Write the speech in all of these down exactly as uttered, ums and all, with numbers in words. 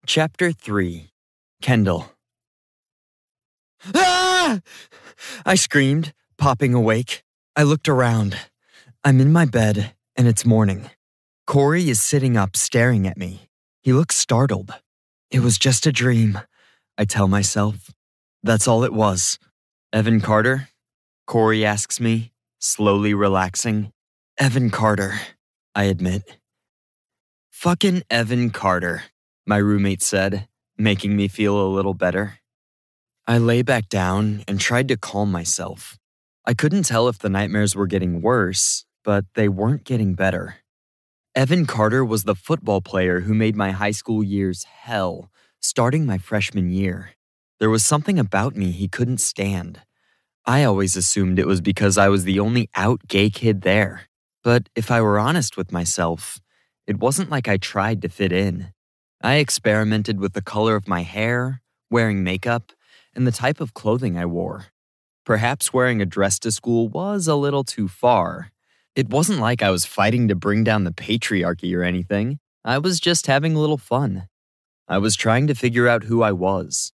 Chapter three. Kendall. Ah! I screamed, popping awake. I looked around. I'm in my bed, and it's morning. Corey is sitting up staring at me. He looks startled. It was just a dream, I tell myself. That's all it was. Evan Carter? Corey asks me, slowly relaxing. Evan Carter, I admit. Fucking Evan Carter, my roommate said, making me feel a little better. I lay back down and tried to calm myself. I couldn't tell if the nightmares were getting worse, but they weren't getting better. Evan Carter was the football player who made my high school years hell, starting my freshman year. There was something about me he couldn't stand. I always assumed it was because I was the only out gay kid there. But if I were honest with myself, it wasn't like I tried to fit in. I experimented with the color of my hair, wearing makeup, and the type of clothing I wore. Perhaps wearing a dress to school was a little too far. It wasn't like I was fighting to bring down the patriarchy or anything. I was just having a little fun. I was trying to figure out who I was.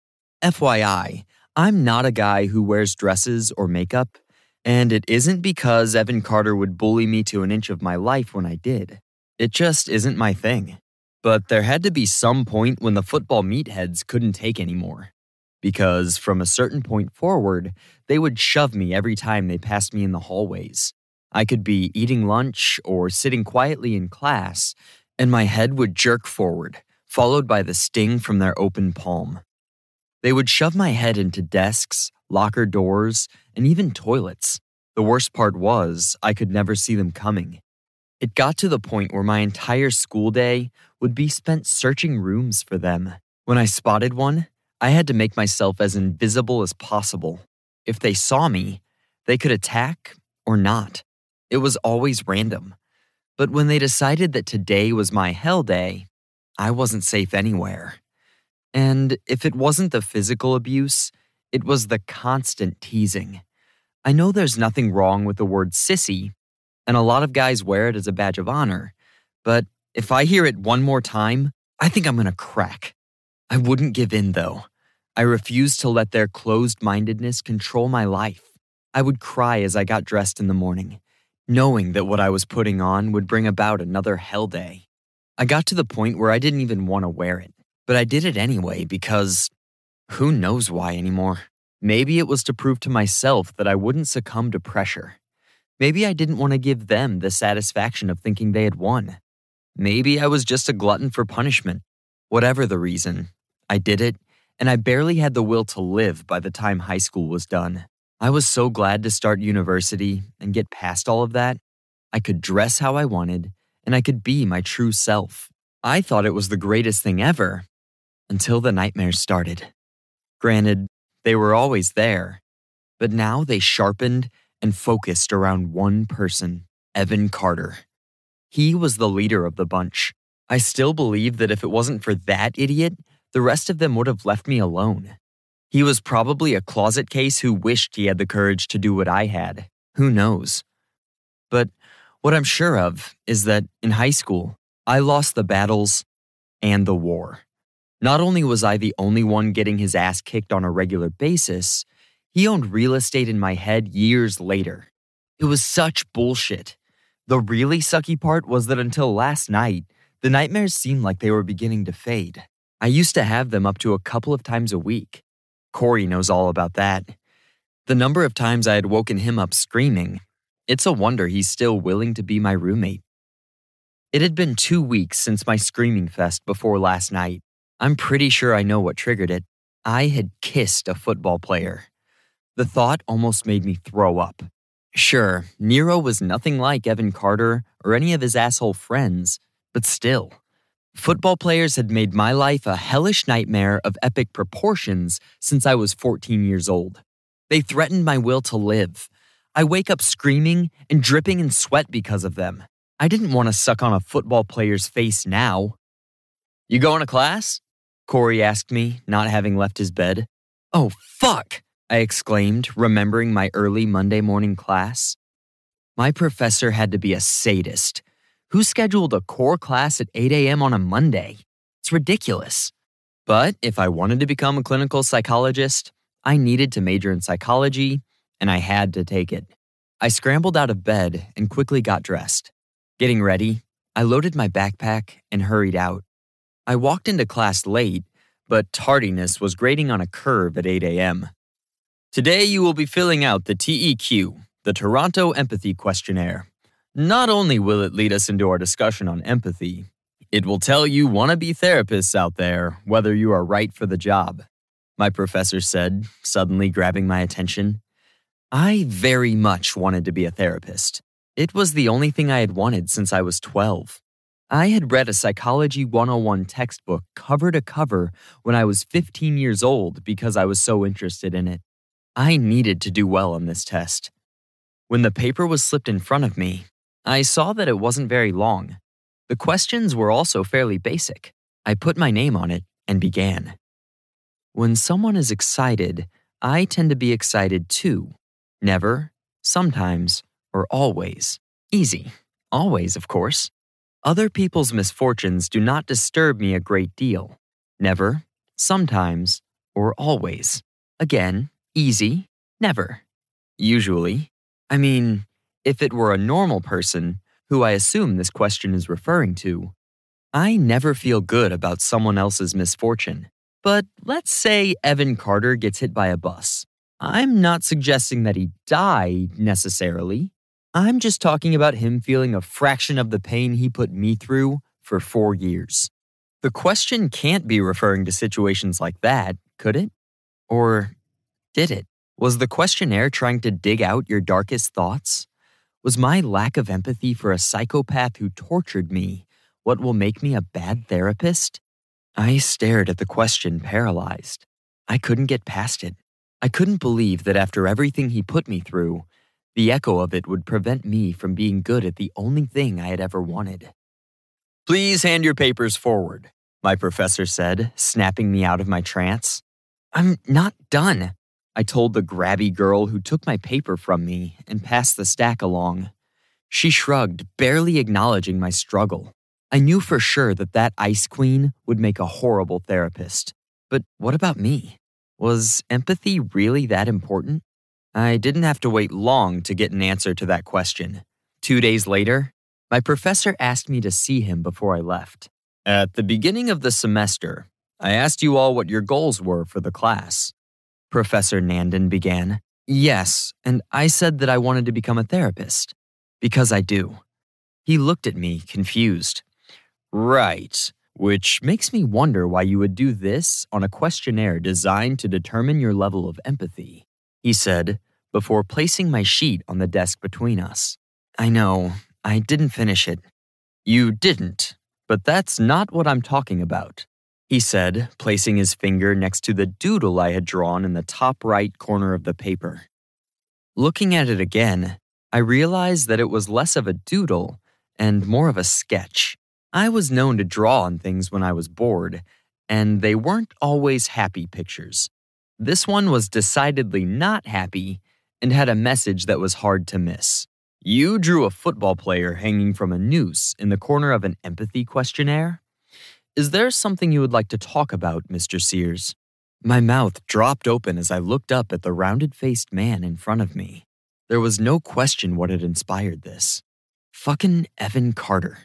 F Y I, I'm not a guy who wears dresses or makeup, and it isn't because Evan Carter would bully me to an inch of my life when I did. It just isn't my thing. But there had to be some point when the football meatheads couldn't take anymore. Because from a certain point forward, they would shove me every time they passed me in the hallways. I could be eating lunch or sitting quietly in class, and my head would jerk forward, followed by the sting from their open palm. They would shove my head into desks, locker doors, and even toilets. The worst part was, I could never see them coming. It got to the point where my entire school day would be spent searching rooms for them. When I spotted one, I had to make myself as invisible as possible. If they saw me, they could attack or not. It was always random. But when they decided that today was my hell day, I wasn't safe anywhere. And if it wasn't the physical abuse, it was the constant teasing. I know there's nothing wrong with the word sissy, and a lot of guys wear it as a badge of honor, but if I hear it one more time, I think I'm gonna crack. I wouldn't give in, though. I refused to let their closed-mindedness control my life. I would cry as I got dressed in the morning, knowing that what I was putting on would bring about another hell day. I got to the point where I didn't even want to wear it, but I did it anyway because who knows why anymore. Maybe it was to prove to myself that I wouldn't succumb to pressure. Maybe I didn't want to give them the satisfaction of thinking they had won. Maybe I was just a glutton for punishment. Whatever the reason, I did it, and I barely had the will to live by the time high school was done. I was so glad to start university and get past all of that. I could dress how I wanted, and I could be my true self. I thought it was the greatest thing ever, until the nightmares started. Granted, they were always there, but now they sharpened and focused around one person, Evan Carter. He was the leader of the bunch. I still believe that if it wasn't for that idiot, the rest of them would have left me alone. He was probably a closet case who wished he had the courage to do what I had. Who knows? But what I'm sure of is that in high school, I lost the battles and the war. Not only was I the only one getting his ass kicked on a regular basis, he owned real estate in my head years later. It was such bullshit. The really sucky part was that until last night, the nightmares seemed like they were beginning to fade. I used to have them up to a couple of times a week. Corey knows all about that. The number of times I had woken him up screaming, it's a wonder he's still willing to be my roommate. It had been two weeks since my screaming fest before last night. I'm pretty sure I know what triggered it. I had kissed a football player. The thought almost made me throw up. Sure, Nero was nothing like Evan Carter or any of his asshole friends, but still. Football players had made my life a hellish nightmare of epic proportions since I was fourteen years old. They threatened my will to live. I wake up screaming and dripping in sweat because of them. I didn't want to suck on a football player's face now. "You going to class?" Corey asked me, not having left his bed. "Oh, fuck!" I exclaimed, remembering my early Monday morning class. My professor had to be a sadist. Who scheduled a core class at eight a.m. on a Monday? It's ridiculous. But if I wanted to become a clinical psychologist, I needed to major in psychology, and I had to take it. I scrambled out of bed and quickly got dressed. Getting ready, I loaded my backpack and hurried out. I walked into class late, but tardiness was grading on a curve at eight a.m. Today you will be filling out the T E Q, the Toronto Empathy Questionnaire. Not only will it lead us into our discussion on empathy, it will tell you wannabe therapists out there whether you are right for the job, my professor said, suddenly grabbing my attention. I very much wanted to be a therapist. It was the only thing I had wanted since I was twelve. I had read a Psychology one oh one textbook cover to cover when I was fifteen years old because I was so interested in it. I needed to do well on this test. When the paper was slipped in front of me, I saw that it wasn't very long. The questions were also fairly basic. I put my name on it and began. When someone is excited, I tend to be excited too. Never, sometimes, or always. Easy. Always, of course. Other people's misfortunes do not disturb me a great deal. Never, sometimes, or always. Again, easy, never. Usually. I mean, if it were a normal person, who I assume this question is referring to, I never feel good about someone else's misfortune. But let's say Evan Carter gets hit by a bus. I'm not suggesting that he died necessarily. I'm just talking about him feeling a fraction of the pain he put me through for four years. The question can't be referring to situations like that, could it? Or did it? Was the questionnaire trying to dig out your darkest thoughts? Was my lack of empathy for a psychopath who tortured me what will make me a bad therapist? I stared at the question paralyzed. I couldn't get past it. I couldn't believe that after everything he put me through, the echo of it would prevent me from being good at the only thing I had ever wanted. Please hand your papers forward, my professor said, snapping me out of my trance. I'm not done, I told the grabby girl who took my paper from me and passed the stack along. She shrugged, barely acknowledging my struggle. I knew for sure that that ice queen would make a horrible therapist. But what about me? Was empathy really that important? I didn't have to wait long to get an answer to that question. Two days later, my professor asked me to see him before I left. At the beginning of the semester, I asked you all what your goals were for the class. Professor Nandon began. Yes, and I said that I wanted to become a therapist. Because I do. He looked at me, confused. Right, which makes me wonder why you would do this on a questionnaire designed to determine your level of empathy, he said, before placing my sheet on the desk between us. I know, I didn't finish it. You didn't, but that's not what I'm talking about, he said, placing his finger next to the doodle I had drawn in the top right corner of the paper. Looking at it again, I realized that it was less of a doodle and more of a sketch. I was known to draw on things when I was bored, and they weren't always happy pictures. This one was decidedly not happy and had a message that was hard to miss. You drew a football player hanging from a noose in the corner of an empathy questionnaire? Is there something you would like to talk about, Mister Sears? My mouth dropped open as I looked up at the rounded-faced man in front of me. There was no question what had inspired this. Fucking Evan Carter.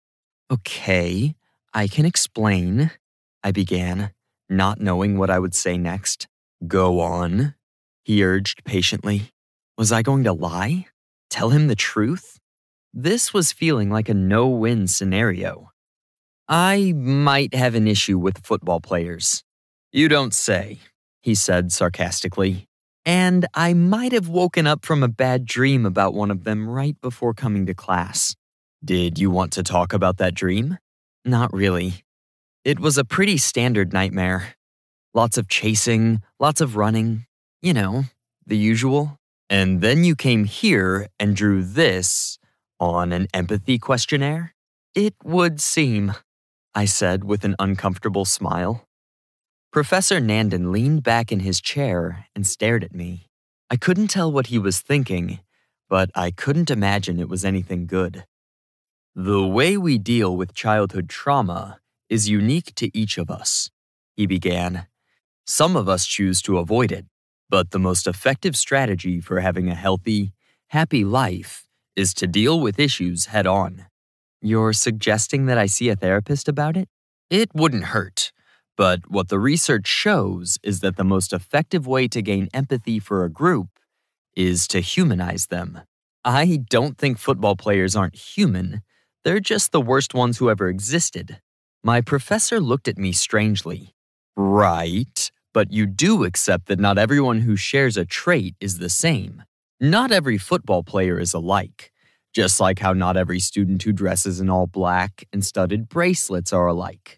Okay, I can explain, I began, not knowing what I would say next. Go on, he urged patiently. Was I going to lie? Tell him the truth? This was feeling like a no-win scenario. I might have an issue with football players. You don't say, he said sarcastically. And I might have woken up from a bad dream about one of them right before coming to class. Did you want to talk about that dream? Not really. It was a pretty standard nightmare. Lots of chasing, lots of running, you know, the usual. And then you came here and drew this on an empathy questionnaire? It would seem, I said with an uncomfortable smile. Professor Nandon leaned back in his chair and stared at me. I couldn't tell what he was thinking, but I couldn't imagine it was anything good. The way we deal with childhood trauma is unique to each of us, he began. Some of us choose to avoid it, but the most effective strategy for having a healthy, happy life is to deal with issues head on. You're suggesting that I see a therapist about it? It wouldn't hurt, but what the research shows is that the most effective way to gain empathy for a group is to humanize them. I don't think football players aren't human. They're just the worst ones who ever existed. My professor looked at me strangely. Right, but you do accept that not everyone who shares a trait is the same. Not every football player is alike, just like how not every student who dresses in all black and studded bracelets are alike.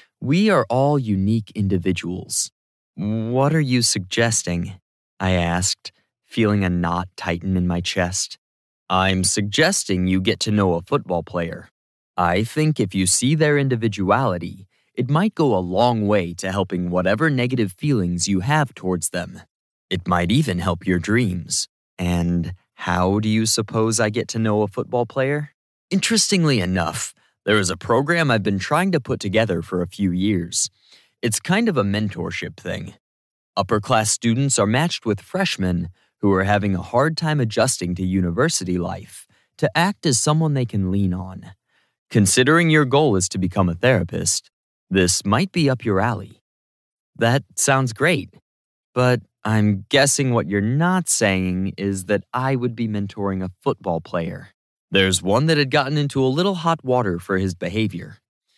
We are all unique individuals. What are you suggesting? I asked, feeling a knot tighten in my chest. I'm suggesting you get to know a football player. I think if you see their individuality, it might go a long way to helping whatever negative feelings you have towards them. It might even help your dreams. And how do you suppose I get to know a football player? Interestingly enough, there is a program I've been trying to put together for a few years. It's kind of a mentorship thing. Upper-class students are matched with freshmen who are having a hard time adjusting to university life to act as someone they can lean on. Considering your goal is to become a therapist, this might be up your alley. That sounds great, but I'm guessing what you're not saying is that I would be mentoring a football player. There's one that had gotten into a little hot water for his behavior.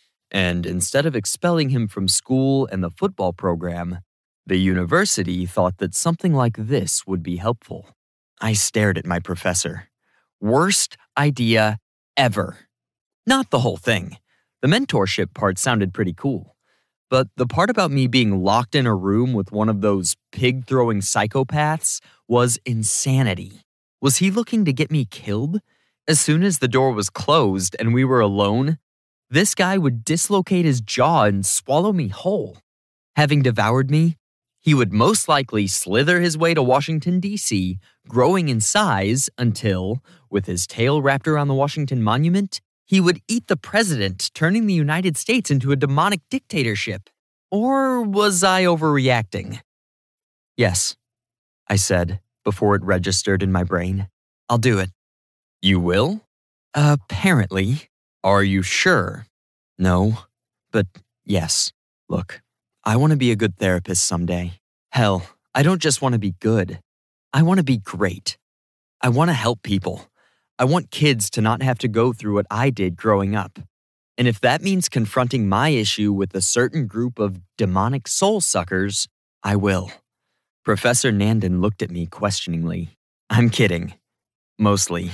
And instead of expelling him from school and the football program, the university thought that something like this would be helpful. I stared at my professor. Worst idea ever. Not the whole thing. The mentorship part sounded pretty cool. But the part about me being locked in a room with one of those pig-throwing psychopaths was insanity. Was he looking to get me killed? As soon as the door was closed and we were alone, this guy would dislocate his jaw and swallow me whole. Having devoured me, he would most likely slither his way to Washington, D C, growing in size until, with his tail wrapped around the Washington Monument, he would eat the president, turning the United States into a demonic dictatorship. Or was I overreacting? Yes, I said, before it registered in my brain. I'll do it. You will? Apparently. Are you sure? No, but yes. Look, I want to be a good therapist someday. Hell, I don't just want to be good. I want to be great. I want to help people. I want kids to not have to go through what I did growing up. And if that means confronting my issue with a certain group of demonic soul suckers, I will. Professor Nandon looked at me questioningly. I'm kidding. Mostly.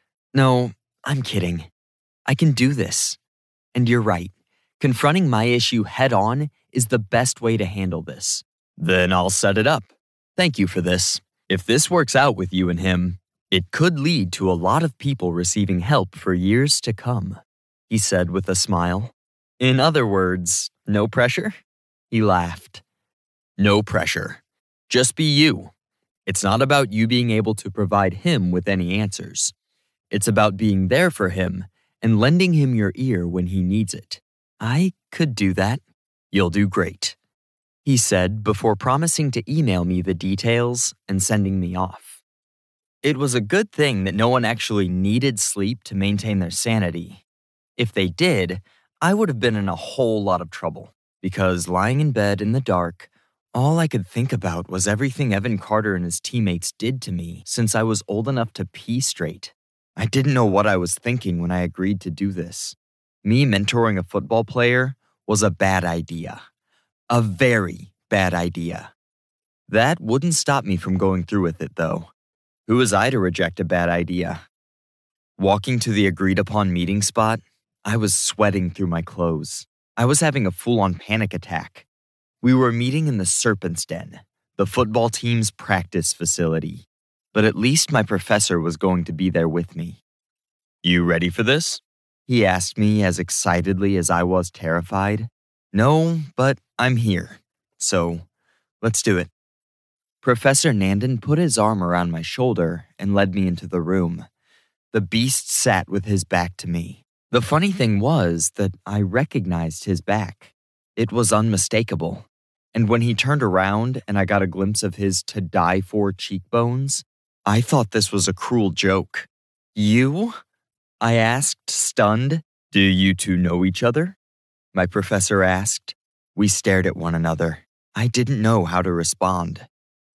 No, I'm kidding. I can do this. And you're right. Confronting my issue head-on is the best way to handle this. Then I'll set it up. Thank you for this. If this works out with you and him, it could lead to a lot of people receiving help for years to come, he said with a smile. In other words, no pressure? He laughed. No pressure. Just be you. It's not about you being able to provide him with any answers. It's about being there for him and lending him your ear when he needs it. I could do that. You'll do great, he said before promising to email me the details and sending me off. It was a good thing that no one actually needed sleep to maintain their sanity. If they did, I would have been in a whole lot of trouble, because lying in bed in the dark, all I could think about was everything Evan Carter and his teammates did to me since I was old enough to pee straight. I didn't know what I was thinking when I agreed to do this. Me mentoring a football player was a bad idea. A very bad idea. That wouldn't stop me from going through with it, though. Who was I to reject a bad idea? Walking to the agreed-upon meeting spot, I was sweating through my clothes. I was having a full-on panic attack. We were meeting in the Serpent's Den, the football team's practice facility. But at least my professor was going to be there with me. You ready for this? He asked me as excitedly as I was terrified. No, but I'm here. So, let's do it. Professor Nandon put his arm around my shoulder and led me into the room. The beast sat with his back to me. The funny thing was that I recognized his back. It was unmistakable. And when he turned around and I got a glimpse of his to-die-for cheekbones, I thought this was a cruel joke. You? I asked, stunned. Do you two know each other? My professor asked. We stared at one another. I didn't know how to respond.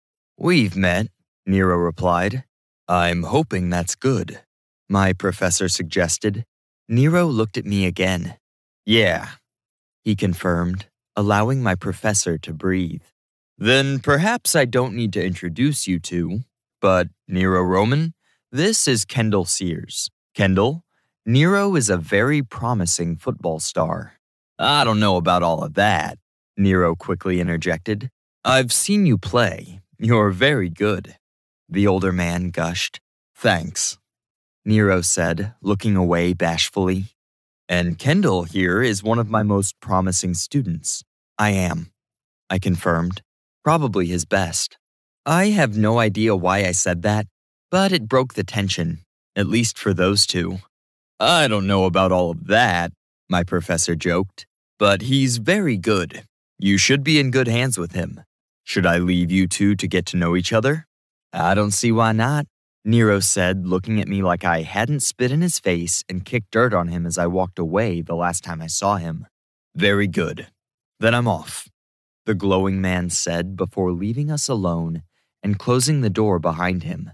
We've met, Nero replied. I'm hoping that's good, my professor suggested. Nero looked at me again. Yeah, he confirmed, allowing my professor to breathe. Then perhaps I don't need to introduce you two, but Nero Roman, this is Kendall Sears. Kendall, Nero is a very promising football star. I don't know about all of that, Nero quickly interjected. I've seen you play. You're very good. The older man gushed. Thanks, Nero said, looking away bashfully. And Kendall here is one of my most promising students. I am, I confirmed. Probably his best. I have no idea why I said that, but it broke the tension, at least for those two. I don't know about all of that, my professor joked, but he's very good. You should be in good hands with him. Should I leave you two to get to know each other? I don't see why not, Nero said, looking at me like I hadn't spit in his face and kicked dirt on him as I walked away the last time I saw him. Very good. Then I'm off, the glowing man said before leaving us alone and closing the door behind him.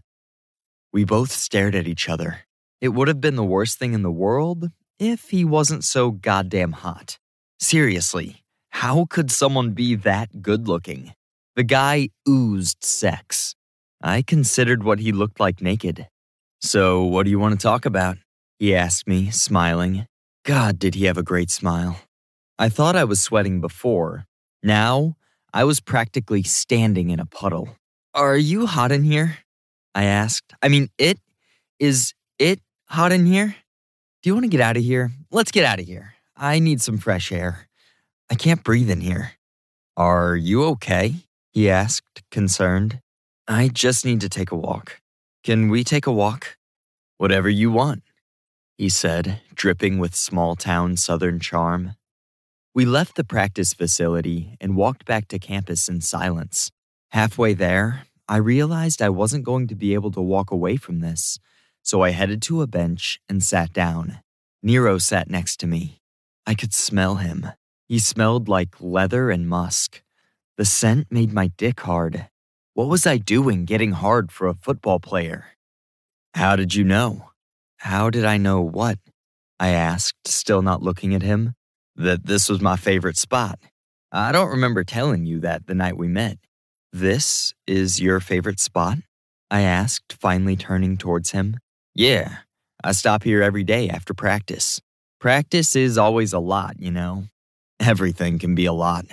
We both stared at each other. It would have been the worst thing in the world if he wasn't so goddamn hot. Seriously, how could someone be that good-looking? The guy oozed sex. I considered what he looked like naked. So, what do you want to talk about? He asked me, smiling. God, did he have a great smile. I thought I was sweating before. Now, I was practically standing in a puddle. Are you hot in here? I asked. I mean, it? Is it hot in here? Do you want to get out of here? Let's get out of here. I need some fresh air. I can't breathe in here. Are you okay? He asked, concerned. I just need to take a walk. Can we take a walk? Whatever you want, he said, dripping with small-town southern charm. We left the practice facility and walked back to campus in silence. Halfway there, I realized I wasn't going to be able to walk away from this, so I headed to a bench and sat down. Nero sat next to me. I could smell him. He smelled like leather and musk. The scent made my dick hard. What was I doing getting hard for a football player? How did you know? How did I know what? I asked, still not looking at him. That this was my favorite spot. I don't remember telling you that the night we met. This is your favorite spot? I asked, finally turning towards him. Yeah, I stop here every day after practice. Practice is always a lot, you know. Everything can be a lot.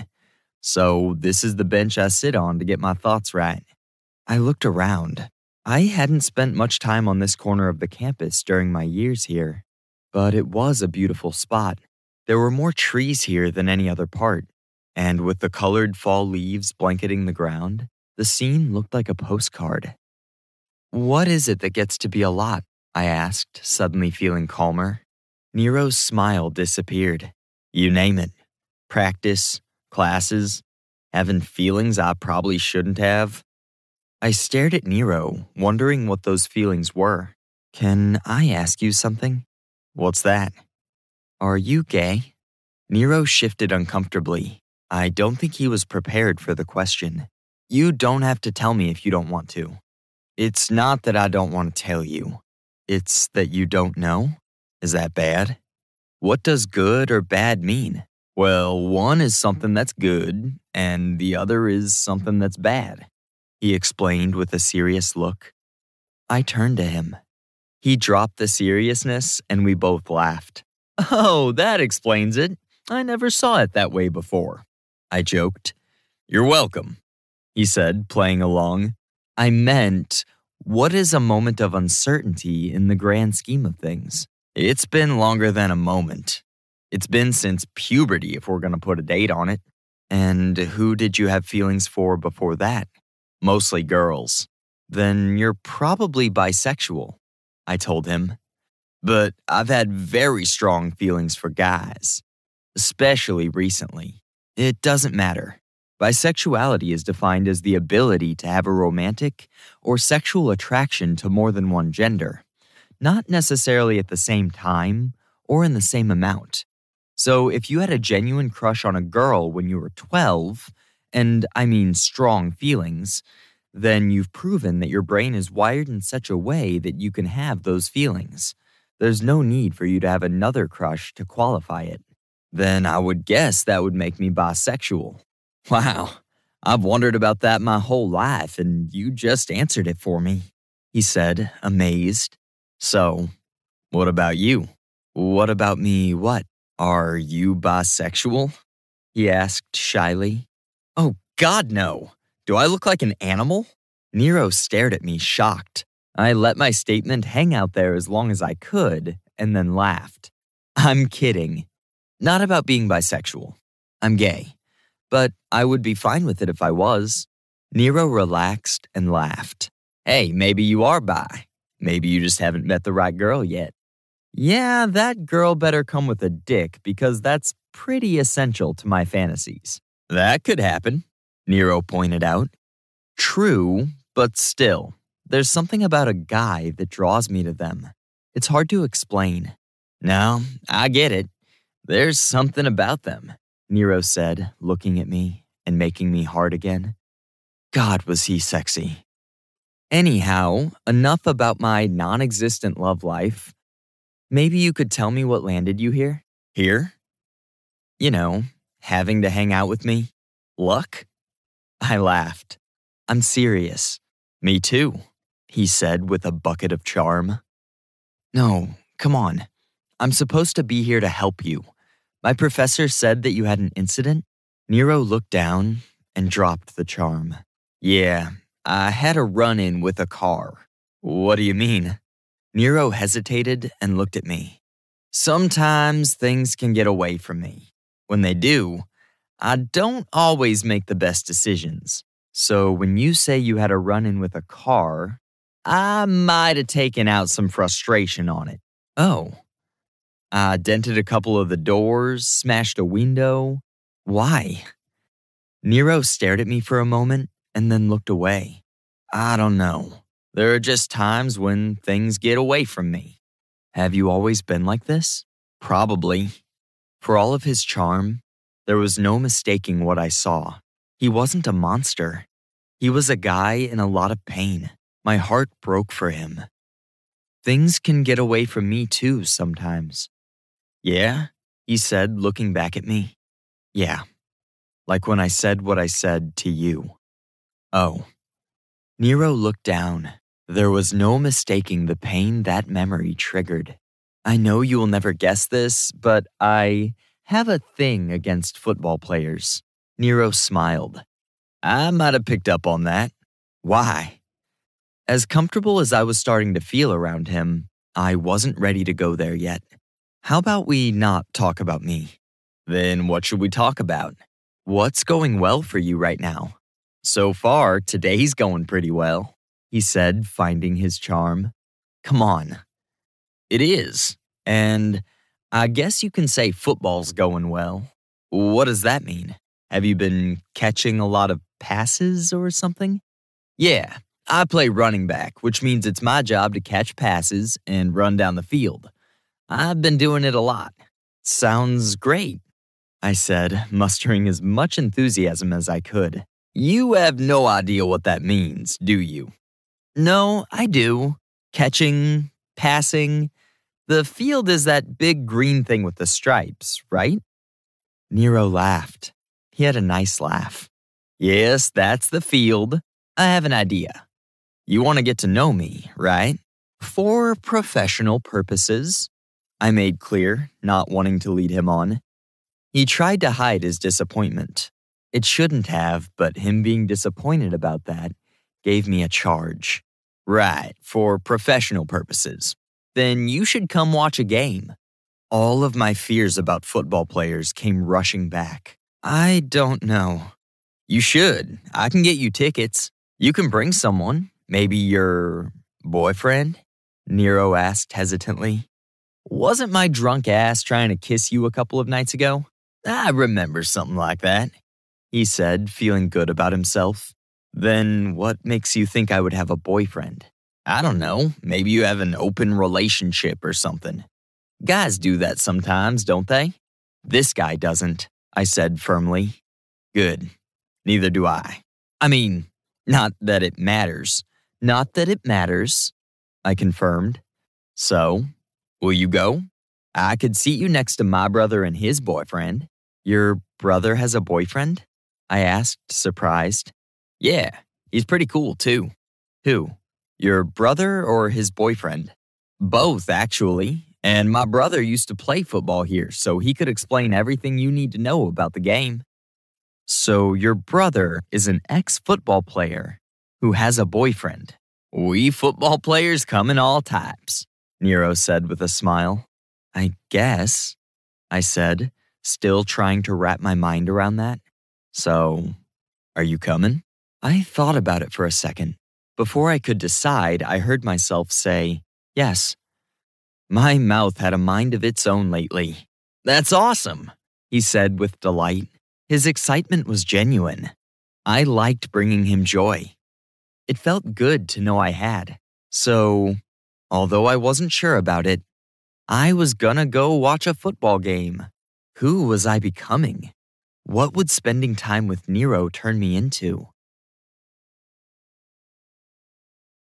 So this is the bench I sit on to get my thoughts right. I looked around. I hadn't spent much time on this corner of the campus during my years here, but it was a beautiful spot. There were more trees here than any other part, and with the colored fall leaves blanketing the ground, the scene looked like a postcard. What is it that gets to be a lot? I asked, suddenly feeling calmer. Nero's smile disappeared. You name it. Practice, classes, having feelings I probably shouldn't have. I stared at Nero, wondering what those feelings were. Can I ask you something? What's that? Are you gay? Nero shifted uncomfortably. I don't think he was prepared for the question. You don't have to tell me if you don't want to. It's not that I don't want to tell you. It's that you don't know? Is that bad? What does good or bad mean? Well, one is something that's good, and the other is something that's bad, he explained with a serious look. I turned to him. He dropped the seriousness, and we both laughed. Oh, that explains it. I never saw it that way before, I joked. You're welcome, he said, playing along. I meant, what is a moment of uncertainty in the grand scheme of things? It's been longer than a moment. It's been since puberty, if we're going to put a date on it. And who did you have feelings for before that? Mostly girls. Then you're probably bisexual, I told him. but I've had very strong feelings for guys, especially recently. It doesn't matter. Bisexuality is defined as the ability to have a romantic or sexual attraction to more than one gender, not necessarily at the same time or in the same amount. So if you had a genuine crush on a girl when you were twelve, and I mean strong feelings, then you've proven that your brain is wired in such a way that you can have those feelings. There's no need for you to have another crush to qualify it. Then I would guess that would make me bisexual. Wow, I've wondered about that my whole life, and you just answered it for me, he said, amazed. So, what about you? What about me, what? Are you bisexual? He asked shyly. Oh, God, no. Do I look like an animal? Nero stared at me, shocked. I let my statement hang out there as long as I could, and then laughed. I'm kidding. Not about being bisexual. I'm gay. But I would be fine with it if I was. Nero relaxed and laughed. Hey, maybe you are bi. Maybe you just haven't met the right girl yet. Yeah, that girl better come with a dick because that's pretty essential to my fantasies. That could happen, Nero pointed out. True, but still, there's something about a guy that draws me to them. It's hard to explain. No, I get it. There's something about them, Nero said, looking at me and making me hard again. God, was he sexy. Anyhow, enough about my non-existent love life. Maybe you could tell me what landed you here? Here? You know, having to hang out with me? Luck? I laughed. I'm serious. Me too, he said with a bucket of charm. No, come on. I'm supposed to be here to help you. My professor said that you had an incident. Nero looked down and dropped the charm. Yeah, I had a run-in with a car. What do you mean? Nero hesitated and looked at me. Sometimes things can get away from me. When they do, I don't always make the best decisions. So when you say you had a run-in with a car, I might have taken out some frustration on it. Oh. I dented a couple of the doors, smashed a window. Why? Nero stared at me for a moment and then looked away. I don't know. There are just times when things get away from me. Have you always been like this? Probably. For all of his charm, there was no mistaking what I saw. He wasn't a monster. He was a guy in a lot of pain. My heart broke for him. Things can get away from me too sometimes. Yeah? He said, looking back at me. Yeah. Like when I said what I said to you. Oh. Nero looked down. There was no mistaking the pain that memory triggered. I know you will never guess this, but I have a thing against football players. Nero smiled. I might have picked up on that. Why? As comfortable as I was starting to feel around him, I wasn't ready to go there yet. How about we not talk about me? Then what should we talk about? What's going well for you right now? So far, today's going pretty well, he said, finding his charm. Come on. It is. And I guess you can say football's going well. What does that mean? Have you been catching a lot of passes or something? Yeah, I play running back, which means it's my job to catch passes and run down the field. I've been doing it a lot. Sounds great, I said, mustering as much enthusiasm as I could. You have no idea what that means, do you? No, I do. Catching, passing. The field is that big green thing with the stripes, right? Nero laughed. He had a nice laugh. Yes, that's the field. I have an idea. You want to get to know me, right? For professional purposes, I made clear, not wanting to lead him on. He tried to hide his disappointment. It shouldn't have, but him being disappointed about that gave me a charge. Right, for professional purposes. Then you should come watch a game. All of my fears about football players came rushing back. I don't know. You should. I can get you tickets. You can bring someone. Maybe your boyfriend? Nero asked hesitantly. Wasn't my drunk ass trying to kiss you a couple of nights ago? I remember something like that, he said, feeling good about himself. Then what makes you think I would have a boyfriend? I don't know, maybe you have an open relationship or something. Guys do that sometimes, don't they? This guy doesn't, I said firmly. Good. Neither do I. I mean, not that it matters. Not that it matters, I confirmed. So, will you go? I could seat you next to my brother and his boyfriend. Your brother has a boyfriend? I asked, surprised. Yeah, he's pretty cool too. Who? Your brother or his boyfriend? Both, actually. And my brother used to play football here, so he could explain everything you need to know about the game. So your brother is an ex-football player who has a boyfriend. We football players come in all types, Nero said with a smile. I guess, I said, still trying to wrap my mind around that. So, are you coming? I thought about it for a second. Before I could decide, I heard myself say, yes. My mouth had a mind of its own lately. That's awesome, he said with delight. His excitement was genuine. I liked bringing him joy. It felt good to know I had. So, although I wasn't sure about it, I was gonna go watch a football game. Who was I becoming? What would spending time with Nero turn me into?